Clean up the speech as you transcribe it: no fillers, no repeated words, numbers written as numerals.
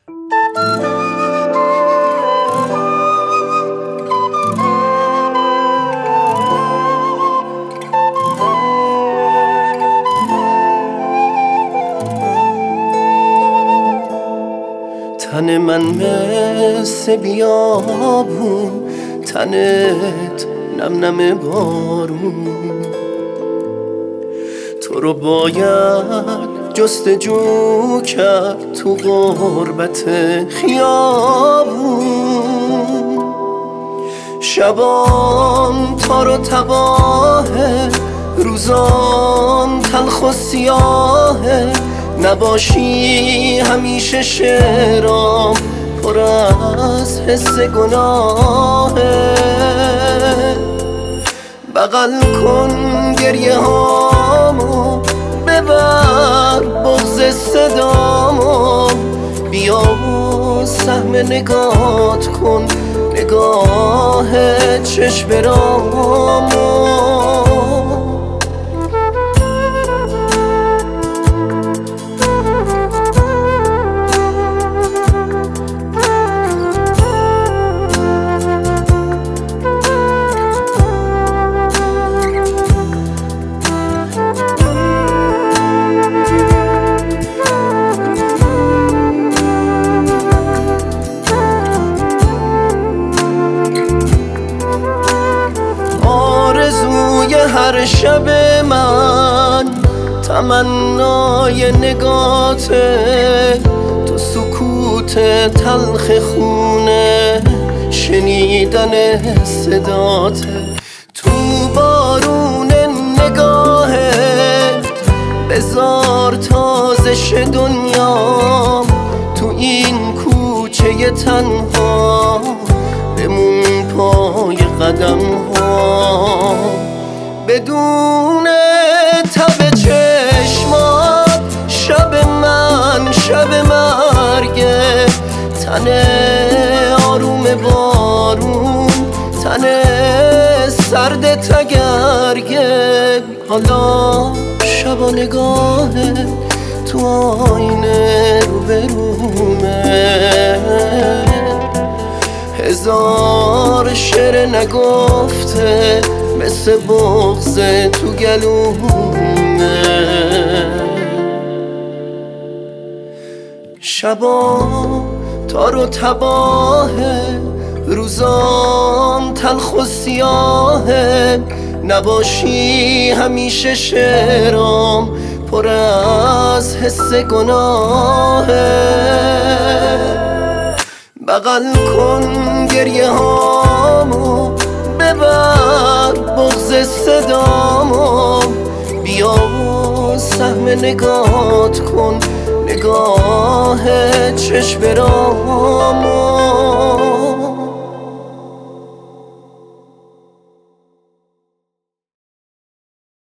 تن من مثل بیابون، تنت نم نم بارون. تو رو باید جستجو کرد تو غربت خیابون. شبان تار و تباهه، روزان تلخ و سیاهه. نباشی همیشه شعرام پر از حس گناهه. بغل کن گریه هامو، ببر بغض صدامو. بیا و سهم نگات کن، نگاه چشم رامو. هر شب من تمنای نگاته، تو سکوت تلخ خونه شنیدن صداته. تو بارون نگاهت بذار تازش دنیام. تو این کوچه تنها بمون پای قدم ها. بدون تب چشمات شب من شب مرگه. تن آروم بارون، تن سرد تگرگه. حالا شب نگاهه تو آینه روبرومه. هزار شعر نگفته مثل بغض تو گلومه. شبا تار و تباهه، روزان تلخ و سیاهه. نباشی همیشه شعرام پر از حس گناهه. بغل کن گریه هامو، ببر بغض صدامو. بیا و سهم نگات کن، نگاه چشم رامو.